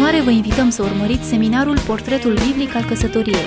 continuare vă invităm să urmăriți seminarul Portretul Biblic al Căsătoriei.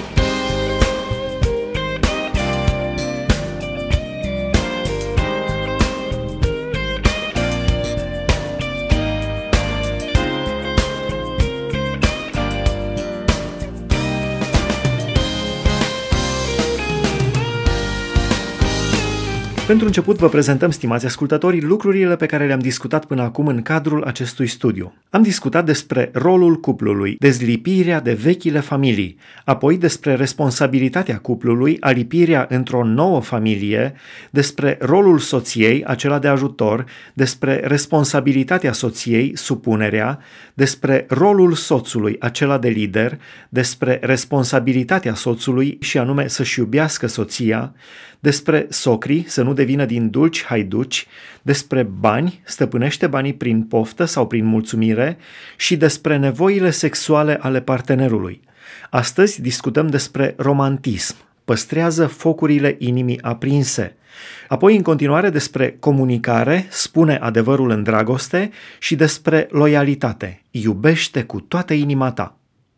Pentru început vă prezentăm, stimați ascultători, lucrurile pe care le-am discutat până acum în cadrul acestui studiu. Am discutat despre rolul cuplului, dezlipirea de vechile familii, apoi despre responsabilitatea cuplului, alipirea într-o nouă familie, despre rolul soției, acela de ajutor, despre responsabilitatea soției, supunerea, despre rolul soțului, acela de lider, despre responsabilitatea soțului și anume să-și iubească soția, despre socri, să nu devină din dulci haiduci, despre bani, stăpânește banii prin poftă sau prin mulțumire și despre nevoile sexuale ale partenerului. Astăzi discutăm despre romantism, păstrează focurile inimii aprinse. Apoi, în continuare, despre comunicare, spune adevărul în dragoste și despre loialitate, iubește cu toată inima ta.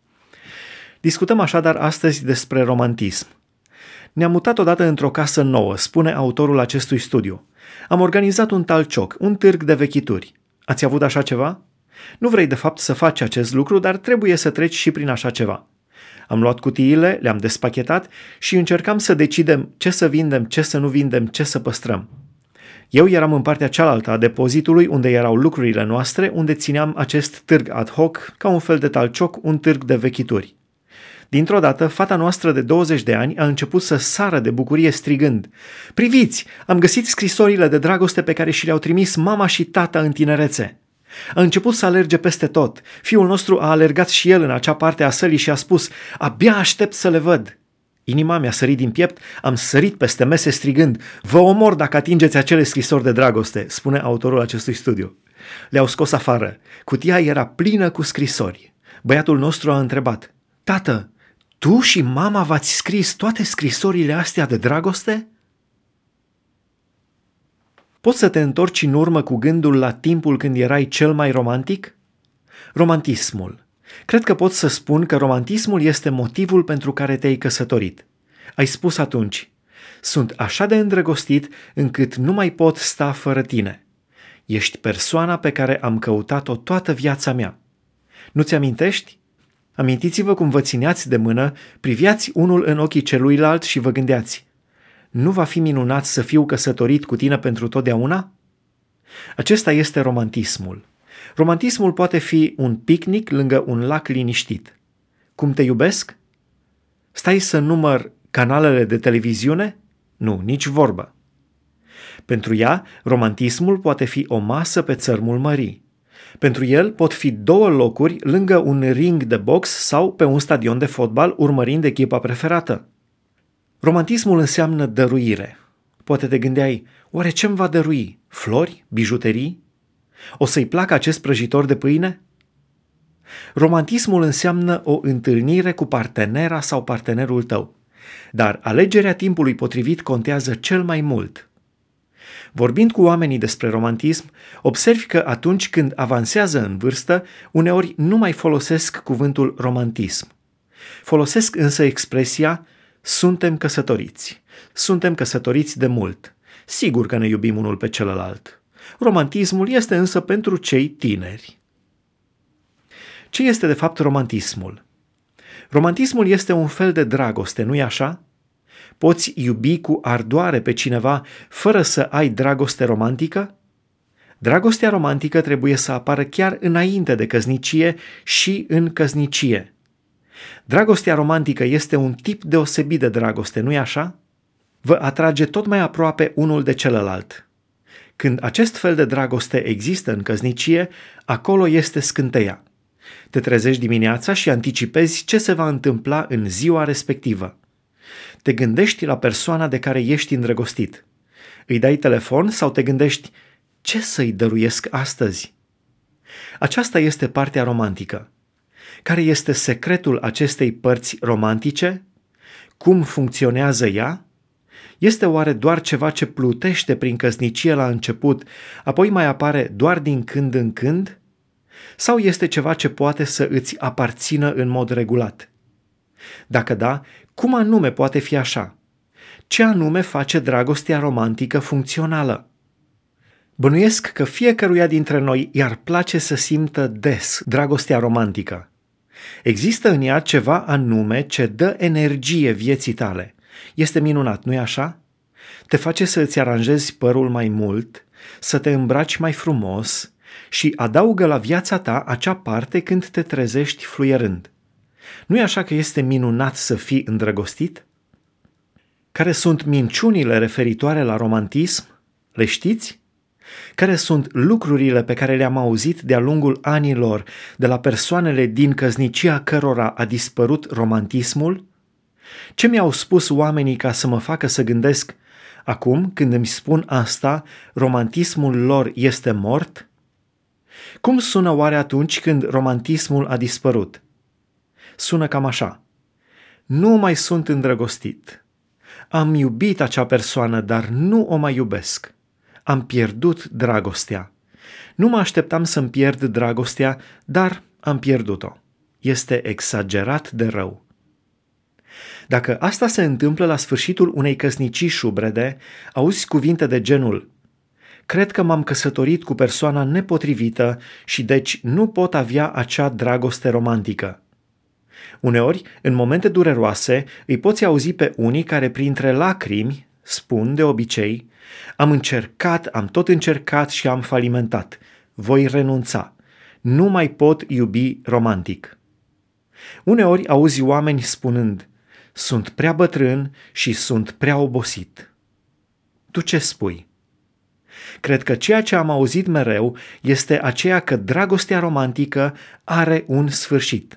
Discutăm așadar astăzi despre romantism. Ne-am mutat odată într-o casă nouă, spune autorul acestui studiu. Am organizat un talcioc, un târg de vechituri. Ați avut așa ceva? Nu vrei de fapt să faci acest lucru, dar trebuie să treci și prin așa ceva. Am luat cutiile, le-am despachetat și încercam să decidem ce să vindem, ce să nu vindem, ce să păstrăm. Eu eram în partea cealaltă a depozitului, unde erau lucrurile noastre, unde țineam acest târg ad hoc, ca un fel de talcioc, un târg de vechituri. Dintr-o dată, fata noastră de 20 de ani a început să sară de bucurie strigând: "Priviți, am găsit scrisorile de dragoste pe care și le-au trimis mama și tata în tinerețe." A început să alerge peste tot. Fiul nostru a alergat și el în acea parte a sălii și a spus: "Abia aștept să le văd." Inima mi-a sărit din piept, am sărit peste mese strigând: "Vă omor dacă atingeți acele scrisori de dragoste", spune autorul acestui studiu. Le-au scos afară. Cutia era plină cu scrisori. Băiatul nostru a întrebat: "Tată, tu și mama v-ați scris toate scrisorile astea de dragoste?" Poți să te întorci în urmă cu gândul la timpul când erai cel mai romantic? Romantismul. Cred că pot să spun că romantismul este motivul pentru care te-ai căsătorit. Ai spus atunci: "Sunt așa de îndrăgostit încât nu mai pot sta fără tine. Ești persoana pe care am căutat-o toată viața mea." Nu-ți amintești? Amintiți-vă cum vă țineați de mână, priveați unul în ochii celuilalt și vă gândeați: "Nu va fi minunat să fiu căsătorit cu tine pentru totdeauna?" Acesta este romantismul. Romantismul poate fi un picnic lângă un lac liniștit. Cum te iubesc? Stai să număr canalele de televiziune? Nu, nici vorbă. Pentru ea, romantismul poate fi o masă pe țărmul mării. Pentru el pot fi 2 locuri lângă un ring de box sau pe un stadion de fotbal urmărind echipa preferată. Romantismul înseamnă dăruire. Poate te gândeai: oare ce-mi va dărui? Flori? Bijuterii? O să-i placă acest prăjitor de pâine? Romantismul înseamnă o întâlnire cu partenera sau partenerul tău. Dar alegerea timpului potrivit contează cel mai mult. Vorbind cu oamenii despre romantism, observi că atunci când avansează în vârstă, uneori nu mai folosesc cuvântul romantism. Folosesc însă expresia: "Suntem căsătoriți. Suntem căsătoriți de mult. Sigur că ne iubim unul pe celălalt." Romantismul este însă pentru cei tineri. Ce este de fapt romantismul? Romantismul este un fel de dragoste, nu-i așa? Poți iubi cu ardoare pe cineva fără să ai dragoste romantică? Dragostea romantică trebuie să apară chiar înainte de căsnicie și în căsnicie. Dragostea romantică este un tip deosebit de dragoste, nu-i așa? Vă atrage tot mai aproape unul de celălalt. Când acest fel de dragoste există în căsnicie, acolo este scânteia. Te trezești dimineața și anticipezi ce se va întâmpla în ziua respectivă. Te gândești la persoana de care ești îndrăgostit. Îi dai telefon sau te gândești: ce să-i dăruiesc astăzi? Aceasta este partea romantică. Care este secretul acestei părți romantice? Cum funcționează ea? Este oare doar ceva ce plutește prin căsnicie la început, apoi mai apare doar din când în când? Sau este ceva ce poate să îți aparțină în mod regulat? Dacă da, cum anume poate fi așa? Ce anume face dragostea romantică funcțională? Bănuiesc că fiecăruia dintre noi i-ar place să simtă des dragostea romantică. Există în ea ceva anume ce dă energie vieții tale. Este minunat, nu-i așa? Te face să îți aranjezi părul mai mult, să te îmbraci mai frumos și adaugă la viața ta acea parte când te trezești fluierând. Nu-i așa că este minunat să fii îndrăgostit? Care sunt minciunile referitoare la romantism? Le știți? Care sunt lucrurile pe care le-am auzit de-a lungul anilor de la persoanele din căsnicia cărora a dispărut romantismul? Ce mi-au spus oamenii ca să mă facă să gândesc, acum când îmi spun asta, romantismul lor este mort? Cum sună oare atunci când romantismul a dispărut? Sună cam așa: nu mai sunt îndrăgostit. Am iubit acea persoană, dar nu o mai iubesc. Am pierdut dragostea. Nu mă așteptam să-mi pierd dragostea, dar am pierdut-o. Este exagerat de rău. Dacă asta se întâmplă la sfârșitul unei căsnicii șubrede, auzi cuvinte de genul: cred că m-am căsătorit cu persoana nepotrivită și deci nu pot avea acea dragoste romantică. Uneori, în momente dureroase, îi poți auzi pe unii care printre lacrimi spun de obicei: am tot încercat și am falimentat. Voi renunța. Nu mai pot iubi romantic. Uneori auzi oameni spunând: sunt prea bătrân și sunt prea obosit. Tu ce spui? Cred că ceea ce am auzit mereu este aceea că dragostea romantică are un sfârșit.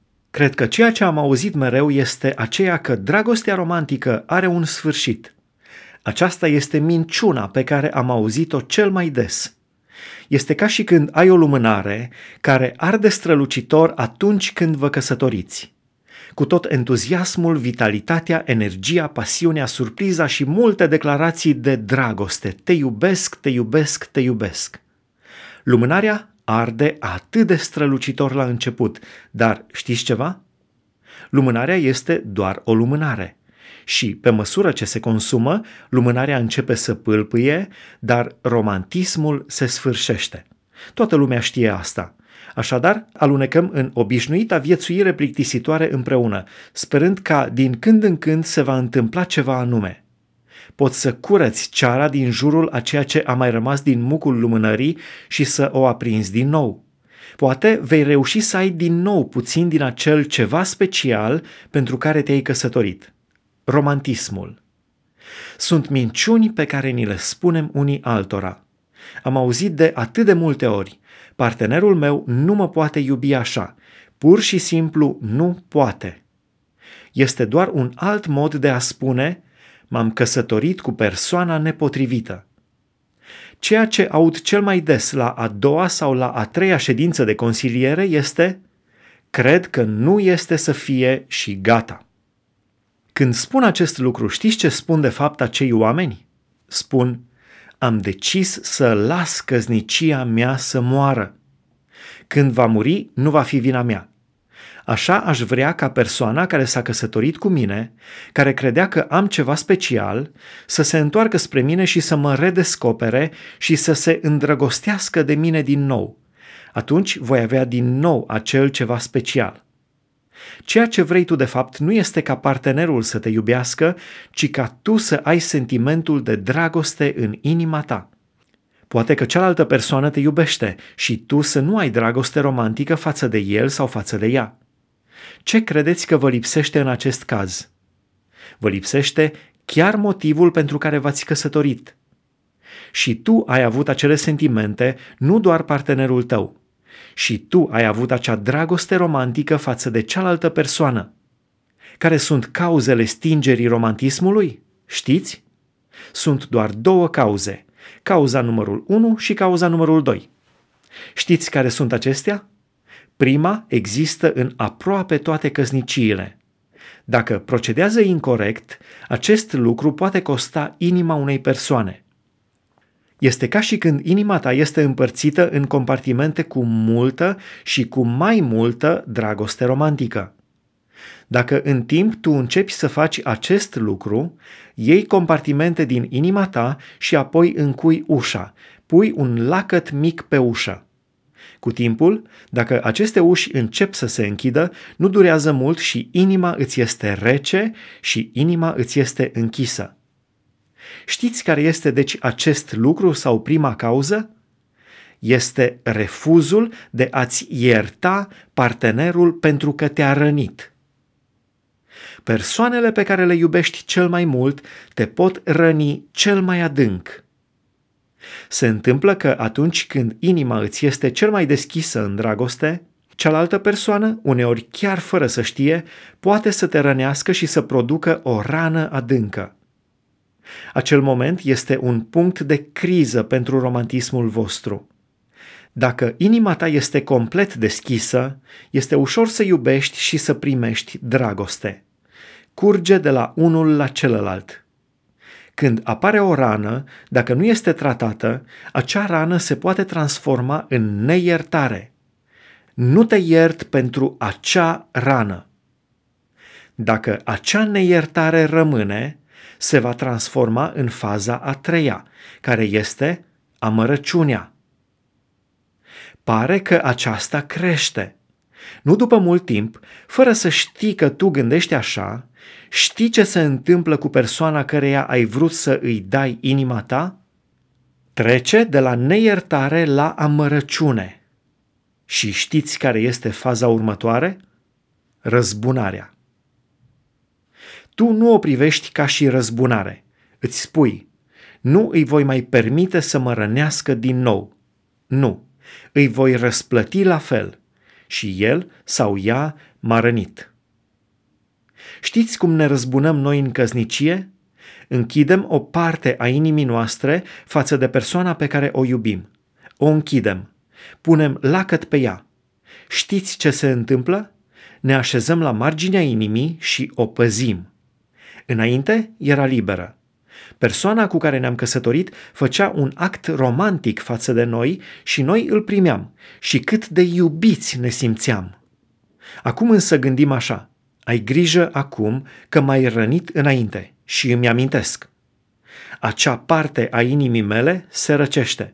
Aceasta este minciuna pe care am auzit-o cel mai des. Este ca și când ai o lumânare care arde strălucitor atunci când vă căsătoriți. Cu tot entuziasmul, vitalitatea, energia, pasiunea, surpriza și multe declarații de dragoste. Te iubesc, te iubesc, te iubesc. Lumânarea arde atât de strălucitor la început, dar știți ceva? Lumânarea este doar o lumânare. Și, pe măsură ce se consumă, lumânarea începe să pâlpâie, dar romantismul se sfârșește. Toată lumea știe asta. Așadar, alunecăm în obișnuita viețuire plictisitoare împreună, sperând ca din când în când se va întâmpla ceva anume. Poți să curăți ceara din jurul a ceea ce a mai rămas din mucul lumânării și să o aprinzi din nou. Poate vei reuși să ai din nou puțin din acel ceva special pentru care te-ai căsătorit. Romantismul. Sunt minciuni pe care ni le spunem unii altora. Am auzit de atât de multe ori: partenerul meu nu mă poate iubi așa, pur și simplu nu poate. Este doar un alt mod de a spune: m-am căsătorit cu persoana nepotrivită. Ceea ce aud cel mai des la a doua sau la a treia ședință de consiliere este: cred că nu este să fie și gata. Când spun acest lucru, știți ce spun de fapt acei oameni? Spun: am decis să las căsnicia mea să moară. Când va muri, nu va fi vina mea. Așa aș vrea ca persoana care s-a căsătorit cu mine, care credea că am ceva special, să se întoarcă spre mine și să mă redescopere și să se îndrăgostească de mine din nou. Atunci voi avea din nou acel ceva special. Ceea ce vrei tu de fapt nu este ca partenerul să te iubească, ci ca tu să ai sentimentul de dragoste în inima ta. Poate că cealaltă persoană te iubește și tu să nu ai dragoste romantică față de el sau față de ea. Ce credeți că vă lipsește în acest caz? Vă lipsește chiar motivul pentru care v-ați căsătorit. Și tu ai avut acele sentimente, nu doar partenerul tău. Și tu ai avut acea dragoste romantică față de cealaltă persoană. Care sunt cauzele stingerii romantismului? Știți? Sunt doar două cauze. Cauza numărul 1 și cauza numărul 2. Știți care sunt acestea? Prima există în aproape toate căsniciile. Dacă procedează incorect, acest lucru poate costa inima unei persoane. Este ca și când inima ta este împărțită în compartimente cu multă și cu mai multă dragoste romantică. Dacă în timp tu începi să faci acest lucru, iei compartimente din inima ta și apoi încui ușa, pui un lacăt mic pe ușă. Cu timpul, dacă aceste uși încep să se închidă, nu durează mult și inima îți este rece și inima îți este închisă. Știți care este deci acest lucru sau prima cauză? Este refuzul de a-ți ierta partenerul pentru că te-a rănit. Persoanele pe care le iubești cel mai mult te pot răni cel mai adânc. Se întâmplă că atunci când inima îți este cel mai deschisă în dragoste, cealaltă persoană, uneori chiar fără să știe, poate să te rănească și să producă o rană adâncă. Acel moment este un punct de criză pentru romantismul vostru. Dacă inima ta este complet deschisă, este ușor să iubești și să primești dragoste. Curge de la unul la celălalt. Când apare o rană, dacă nu este tratată, acea rană se poate transforma în neiertare. Nu te iert pentru acea rană. Dacă acea neiertare rămâne, se va transforma în faza a treia, care este amărăciunea. Pare că aceasta crește. Nu după mult timp, fără să știi că tu gândești așa, știi ce se întâmplă cu persoana căreia ai vrut să îi dai inima ta? Trece de la neiertare la amărăciune. Și știți care este faza următoare? Răzbunarea. Tu nu o privești ca și răzbunare. Îți spui, nu îi voi mai permite să mă rănească din nou. Nu, îi voi răsplăti la fel. Și el sau ea m-a rănit. Știți cum ne răzbunăm noi în căsnicie? Închidem o parte a inimii noastre față de persoana pe care o iubim. O închidem. Punem lacăt pe ea. Știți ce se întâmplă? Ne așezăm la marginea inimii și o păzim. Înainte era liberă. Persoana cu care ne-am căsătorit făcea un act romantic față de noi și noi îl primeam și cât de iubiți ne simțeam. Acum însă gândim așa, ai grijă acum că m-ai rănit înainte și îmi amintesc. Acea parte a inimii mele se răcește.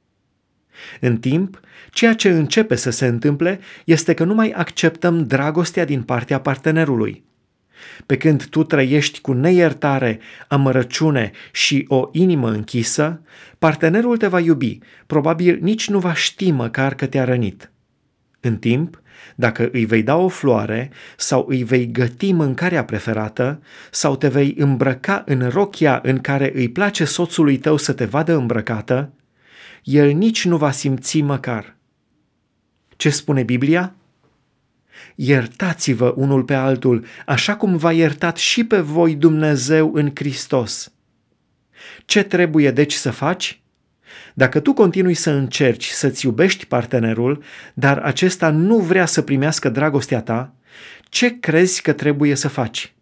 În timp, ceea ce începe să se întâmple este că nu mai acceptăm dragostea din partea partenerului. Pe când tu trăiești cu neiertare, amărăciune și o inimă închisă, partenerul te va iubi, probabil nici nu va ști măcar că te-a rănit. În timp, dacă îi vei da o floare sau îi vei găti mâncarea preferată sau te vei îmbrăca în rochia în care îi place soțului tău să te vadă îmbrăcată, el nici nu va simți măcar. Ce spune Biblia? Iertați-vă unul pe altul, așa cum v-a iertat și pe voi Dumnezeu în Hristos. Ce trebuie deci să faci? Dacă tu continui să încerci să-ți iubești partenerul, dar acesta nu vrea să primească dragostea ta, ce crezi că trebuie să faci?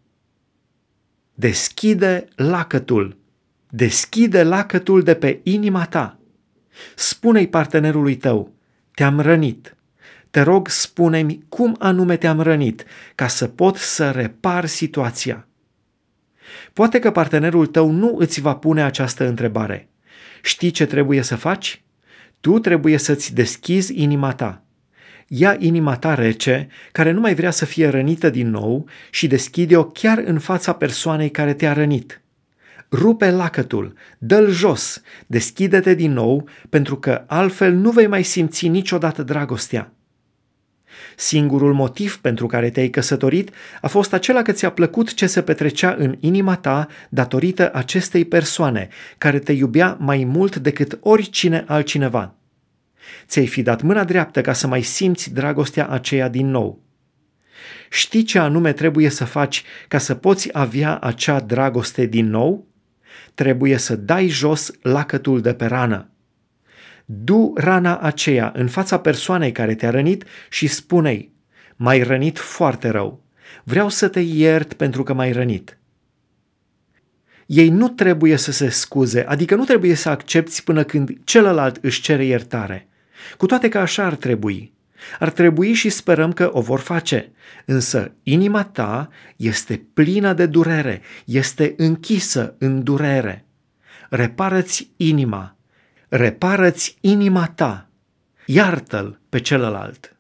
Deschide lacătul. Deschide lacătul de pe inima ta. Spune-i partenerului tău, te-am rănit. Te rog, spune-mi cum anume te-am rănit, ca să pot să repar situația. Poate că partenerul tău nu îți va pune această întrebare. Știi ce trebuie să faci? Tu trebuie să-ți deschizi inima ta. Ia inima ta rece, care nu mai vrea să fie rănită din nou, și deschide-o chiar în fața persoanei care te-a rănit. Rupe lacătul, dă-l jos, deschide-te din nou, pentru că altfel nu vei mai simți niciodată dragostea. Singurul motiv pentru care te-ai căsătorit a fost acela că ți-a plăcut ce se petrecea în inima ta datorită acestei persoane, care te iubea mai mult decât oricine altcineva. Ți-ai fi dat mâna dreaptă ca să mai simți dragostea aceea din nou. Știi ce anume trebuie să faci ca să poți avea acea dragoste din nou? Trebuie să dai jos lacătul de pe rană. Du rana aceea în fața persoanei care te-a rănit și spune-i, m-ai rănit foarte rău, vreau să te iert pentru că m-ai rănit. Ei nu trebuie să se scuze, adică nu trebuie să accepți până când celălalt își cere iertare. Cu toate că așa ar trebui. Ar trebui și sperăm că o vor face. Însă inima ta este plină de durere, este închisă în durere. Repară-ți inima, repară-ți inima ta, iartă-l pe celălalt.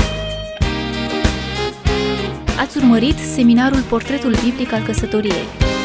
Ați urmărit seminarul Portretul biblic al căsătoriei.